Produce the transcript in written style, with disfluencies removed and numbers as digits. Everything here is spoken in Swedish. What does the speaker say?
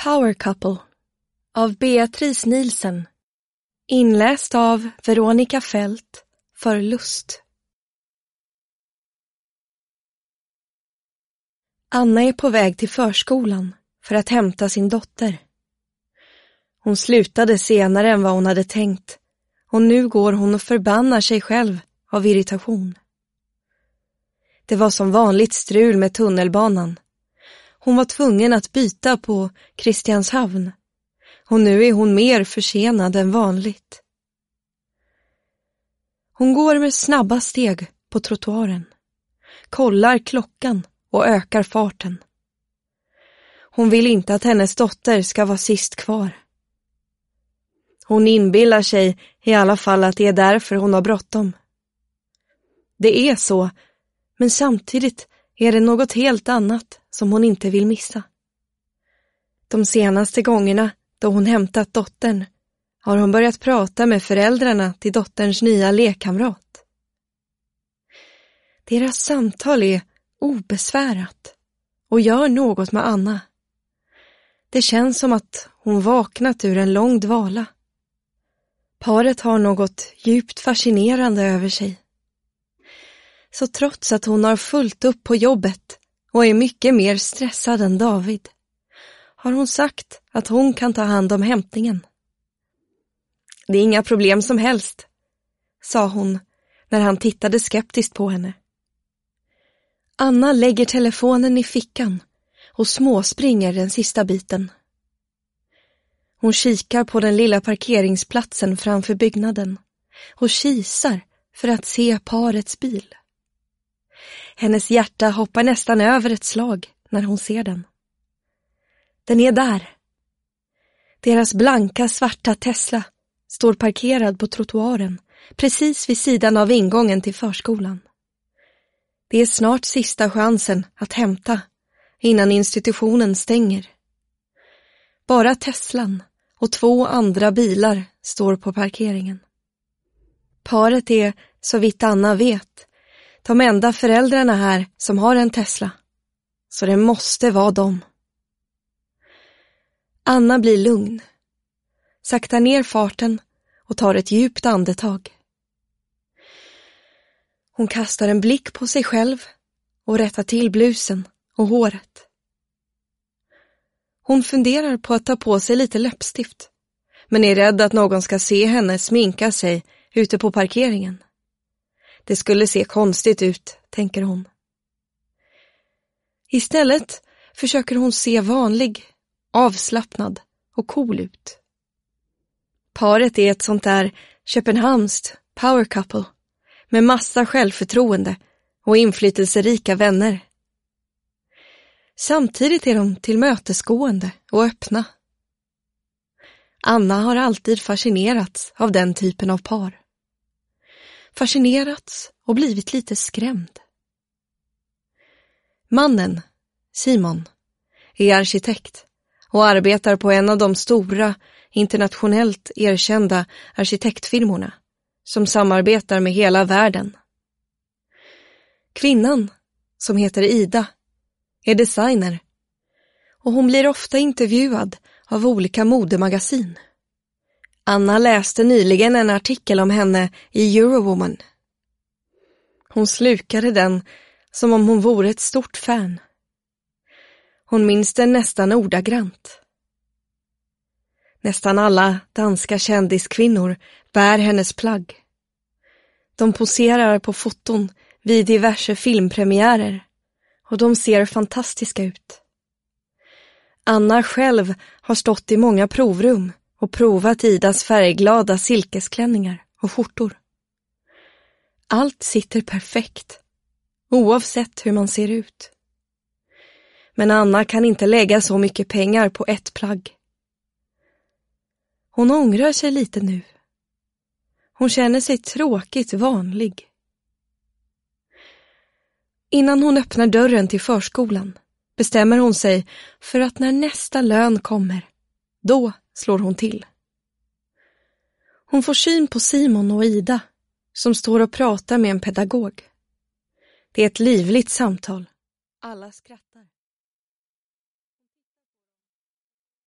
Power Couple av Beatrice Nielsen. Inläst av Veronica Fält för Lust. Anna är på väg till förskolan för att hämta sin dotter. Hon slutade senare än vad hon hade tänkt och nu går hon och förbannar sig själv av irritation. Det var som vanligt strul med tunnelbanan. Hon var tvungen att byta på Kristianshavn och nu är hon mer försenad än vanligt. Hon går med snabba steg på trottoaren, kollar klockan och ökar farten. Hon vill inte att hennes dotter ska vara sist kvar. Hon inbillar sig i alla fall att det är därför hon har bråttom. Det är så, men samtidigt är det något helt annat som hon inte vill missa. De senaste gångerna då hon hämtat dottern har hon börjat prata med föräldrarna till dotterns nya lekkamrat. Deras samtal är obesvärat och gör något med Anna. Det känns som att hon vaknat ur en lång dvala. Paret har något djupt fascinerande över sig. Så trots att hon har fullt upp på jobbet och är mycket mer stressad än David har hon sagt att hon kan ta hand om hämtningen. Det är inga problem som helst, sa hon när han tittade skeptiskt på henne. Anna lägger telefonen i fickan och småspringer den sista biten. Hon kikar på den lilla parkeringsplatsen framför byggnaden och kisar för att se parets bil. Hennes hjärta hoppar nästan över ett slag när hon ser den. Den är där. Deras blanka svarta Tesla står parkerad på trottoaren precis vid sidan av ingången till förskolan. Det är snart sista chansen att hämta innan institutionen stänger. Bara Teslan och 2 andra bilar står på parkeringen. Paret är, så vitt Anna vet, de enda föräldrarna här som har en Tesla. Så det måste vara dem. Anna blir lugn, saktar ner farten och tar ett djupt andetag. Hon kastar en blick på sig själv och rättar till blusen och håret. Hon funderar på att ta på sig lite läppstift, men är rädd att någon ska se henne sminka sig ute på parkeringen. Det skulle se konstigt ut, tänker hon. Istället försöker hon se vanlig, avslappnad och cool ut. Paret är ett sånt där Köpenhamnskt power couple med massa självförtroende och inflytelserika vänner. Samtidigt är de tillmötesgående och öppna. Anna har alltid fascinerats av den typen av par. Fascinerats och blivit lite skrämd. Mannen, Simon, är arkitekt och arbetar på en av de stora, internationellt erkända arkitektfirmorna som samarbetar med hela världen. Kvinnan, som heter Ida, är designer och hon blir ofta intervjuad av olika modemagasin. Anna läste nyligen en artikel om henne i Eurowoman. Hon slukade den som om hon vore ett stort fan. Hon minns den nästan ordagrant. Nästan alla danska kändiskvinnor bär hennes plagg. De poserar på foton vid diverse filmpremiärer och de ser fantastiska ut. Anna själv har stått i många provrum och provat Idas färgglada silkesklänningar och skjortor. Allt sitter perfekt, oavsett hur man ser ut. Men Anna kan inte lägga så mycket pengar på ett plagg. Hon ångrar sig lite nu. Hon känner sig tråkigt vanlig. Innan hon öppnar dörren till förskolan bestämmer hon sig för att när nästa lön kommer, då slår hon till. Hon får syn på Simon och Ida som står och pratar med en pedagog. Det är ett livligt samtal. Alla skrattar.